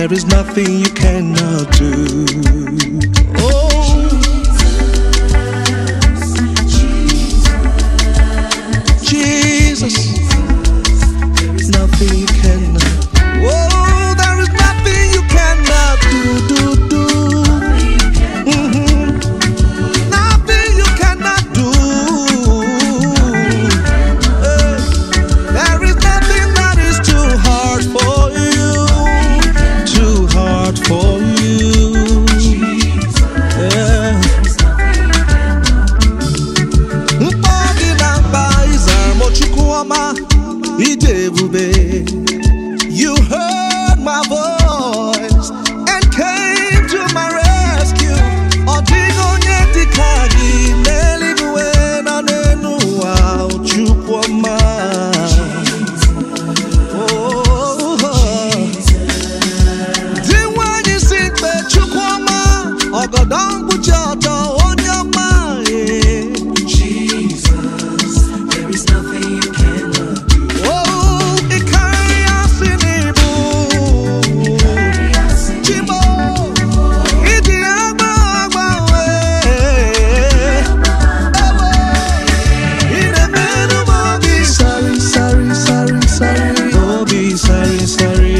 There is nothing you cannot do. Oh, Jesus, nothing you cannot. Oh, there is nothing you cannot do. Nothing you cannot do. There is nothing that is too hard for you. Too hard for you. Yeah. You heard my voice and came to my rescue. Don't put your toe on your mind. Jesus, there is nothing you cannot do. Oh, it carry us in the moon. Chimo, it is in the middle of be sorry, sorry, sorry, sorry. Oh, be sorry, sorry.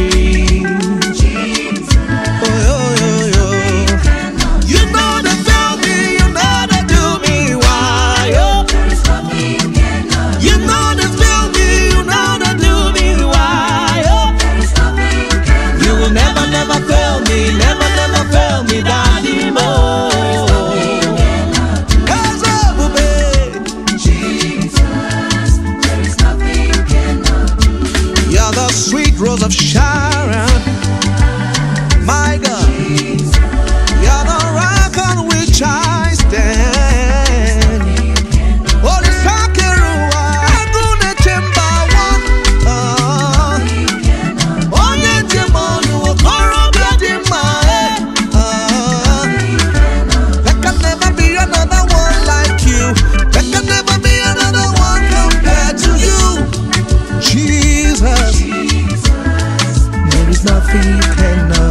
Rose of Sharon, my God, you're the rock on which I stand. Holy Sakerua, Agune Chemba one. Onye Jemonu, Okoro Bladima. There can never be another one like you. There can never be another one compared to you, Jesus. Nothing you cannot